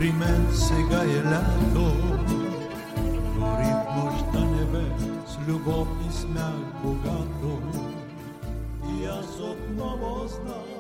при мен сега е лято, дори в нощта небе с любов и смях богато. И аз отново знам,